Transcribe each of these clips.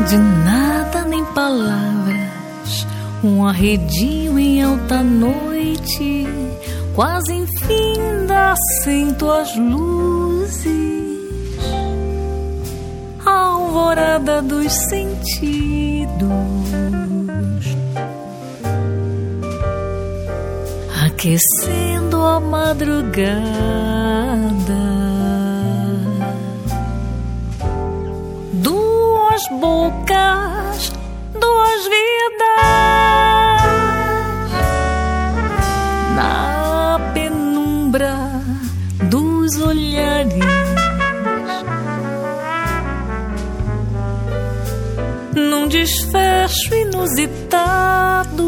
De nada nem palavras, um arredio em alta noite, quase infinda sem tuas luzes, a alvorada dos sentidos, aquecendo a madrugada. Duas bocas, duas vidas, na penumbra dos olhares, num desfecho inusitado,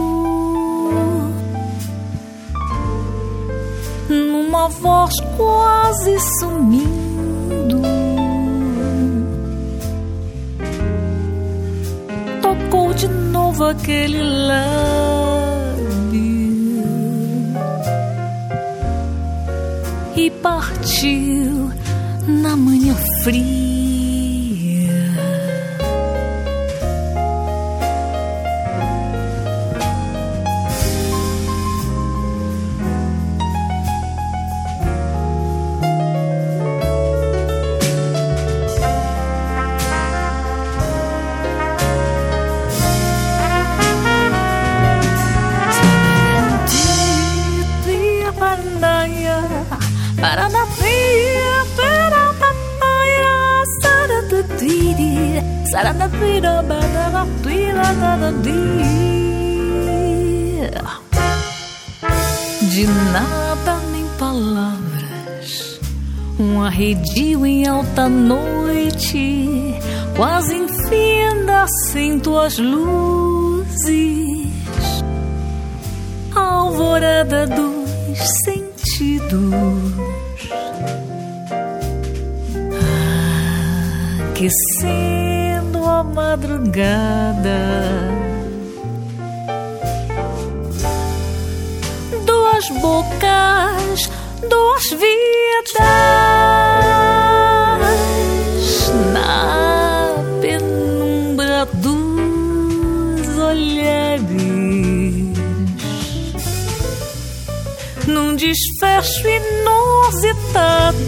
numa voz quase sumindo. Tocou de novo aquele lábio e partiu na manhã fria. De nada nem palavras, um arredio em alta noite, quase infinda sem tuas luzes, a alvorada dos sentidos, aquecendo a madrugada. Duas bocas, duas vidas, na penumbra dos olhares, num desfecho inusitado,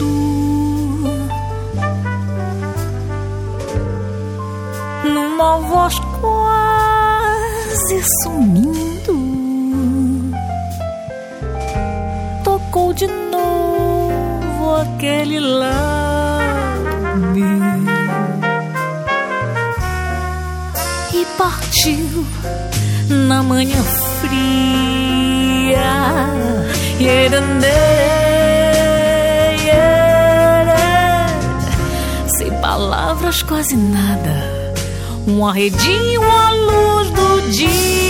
numa voz quase sumindo. Tocou de novo aquele lábio e partiu na manhã fria. Sem palavras, quase nada, um arredio à luz do dia.